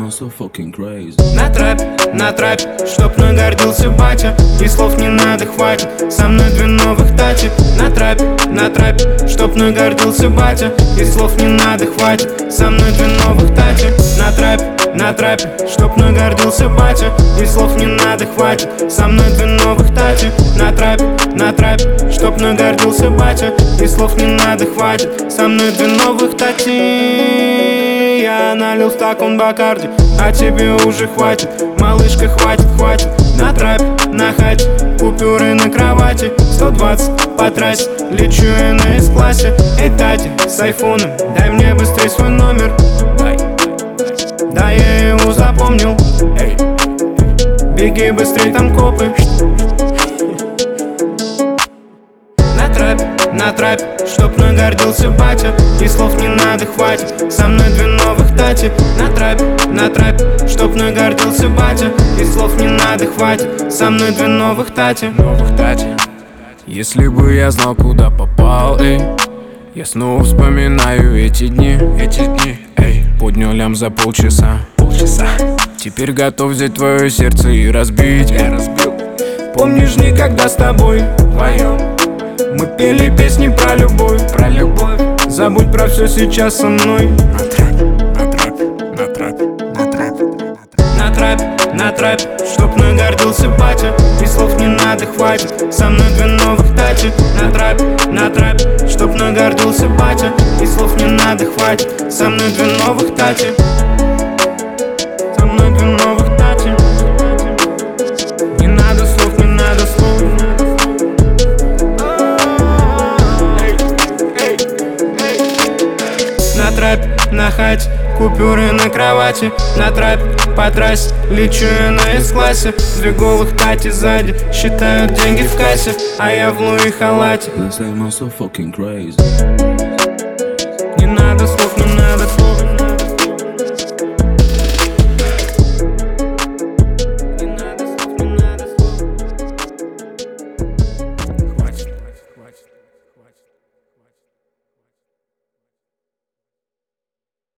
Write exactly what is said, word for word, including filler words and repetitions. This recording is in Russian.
so fucking crazy. На трэп, на трэп, чтоб нагордился батя. И слов не надо, хватит, со мной две новых тачи. На трэп, на трэп, чтоб нагордился батя. И слов не надо, хватит, со мной две новых тачи. На трэп, на трэп, чтоб нагордился батя. И слов не надо, хватит, со мной две новых тачи. На трэп, на трэп, чтоб нагордился батя. И слов не надо, хватит, со мной две новых тачи. Я налил стакан Бакарди, а тебе уже хватит. Малышка, хватит, хватит. На трэп, на хате, купюры на кровати. Сто двадцать потрать, лечу я на эс-классе. Эй, Тати, с айфоном, дай мне быстрей свой номер. Да, я его запомнил. Эй, беги быстрей, там копы. На трэп, на трэп, чтоб нагордился батя. И слов не надо, хватит, со мной две новых тати. На трэп, на трэп, чтоб нагордился батя. И слов не надо, хватит, со мной две новых тати. Новых тати. Если бы я знал, куда попал, эй, я снова вспоминаю эти дни, эти дни, эй. Поднял лям за полчаса, полчаса. Теперь готов взять твое сердце и разбить, я разбил. Помнишь, никогда с тобой вдвоем мы пели песни про любовь, про любовь. Забудь про все сейчас со мной. На трэп, на трэп, на трэп, на трэп, на трэп, на трэп, чтоб нагордился батя. И слов не надо, хватит, со мной две новых тачи. На трэп, на трэп, чтоб нагордился батя. И слов не надо, хватит, со мной две новых тачи. Со мной две новых тачи. Не надо слов, не надо слов. На трэп, на хате, купюры на кровати. На трэп, по трассе, лечу я на эс-классе. Две голых тати сзади, считают деньги в кассе. А я в Луи халате. They say I'm so fucking crazy. Не надо слов, не надо слов.